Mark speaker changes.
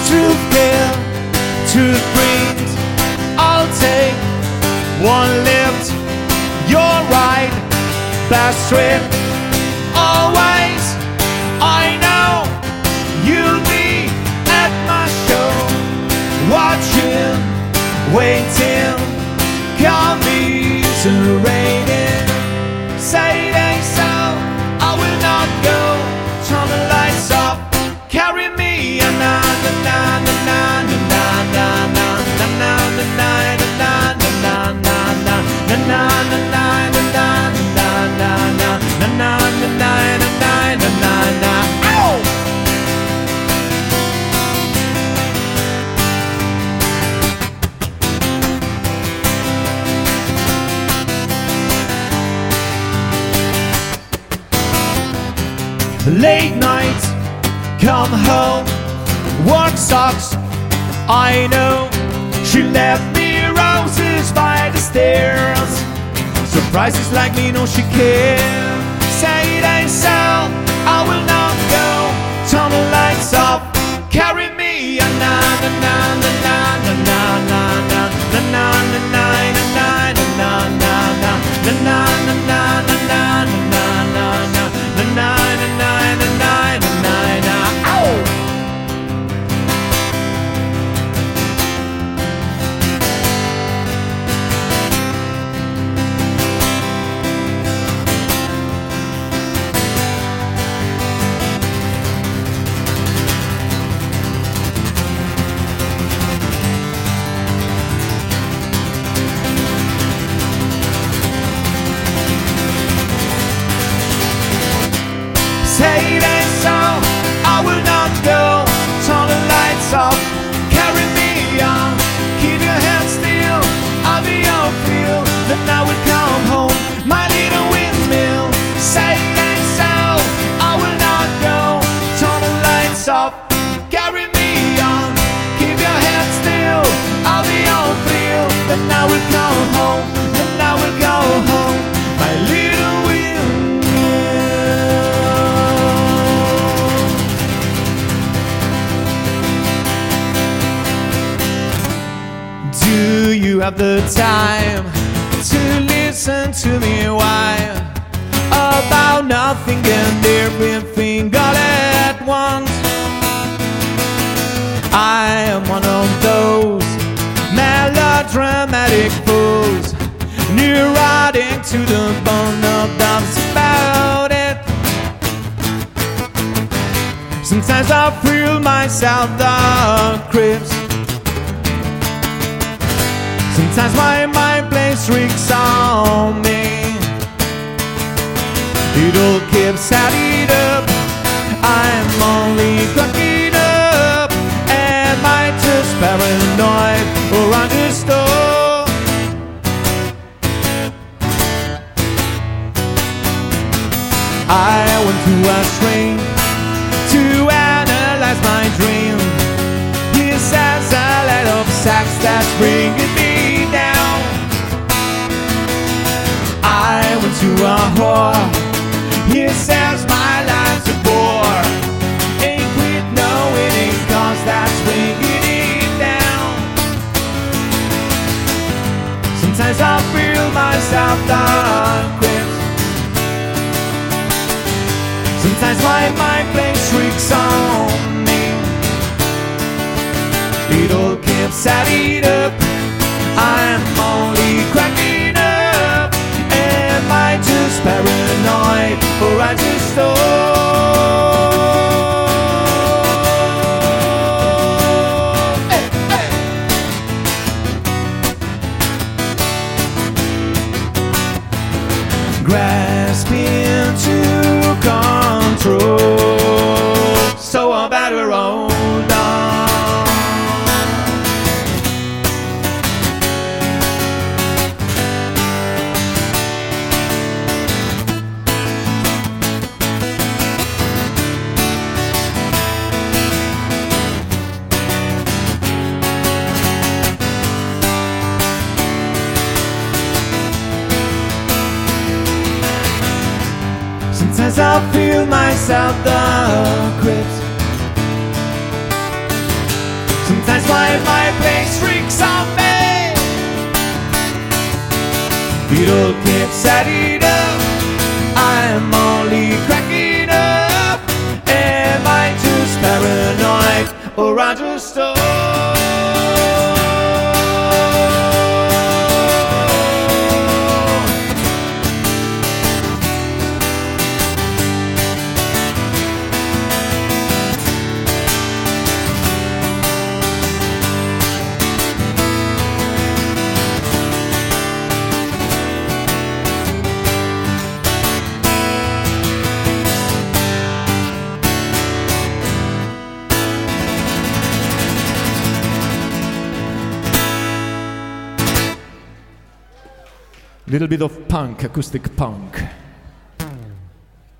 Speaker 1: Truth kill, truth brings. I'll take one lift. You're right, best trip. Always, I know you'll be at my show, watching, waiting, commiserating. Say they so, I will not go. Turn the lights off, carry me. Na na na na na na na na na na na na na na Late night, come home, work sucks, I know. She left me roses by the stairs. Surprises like me, no she cares. Say they so, I will not go. Turn the lights off, carry me. Na na na na na na na na na na na na na na na na na. Say that so, I will not go. Turn the lights off, carry me on. Keep your hands still, I'll be your feel. Then I will come home, my little windmill. Say that so, I will not go. Turn the lights off, carry me on. Keep your hands still, I'll be your feel. Then I will come home, then I will go home, my little windmill. Do you have the time to listen to me whine about nothing and everything all at once? I am one of those melodramatic fools, neurotic to the bone, of doubts about it. Sometimes I feel myself the creeps. Sometimes my mind plays tricks on me. It all keeps adding up. I'm only cracking up. Am I just paranoid or understood? I went to a shrink to analyze my dream. He says a lot of sex that's bringing me down. I went to a whore. He says my life's a bore. Ain't quit knowing it, cause that's bringing it down. Sometimes I feel myself the grips. Sometimes my mind plays tricks on me. It all keeps adding up. I'm only cracking up. Am I just paranoid or I just grasping to control, so I better hold on. Sometimes I feel myself the grips. set it up. I'm only cracking up. Am I just paranoid, or I just little bit of punk, acoustic punk.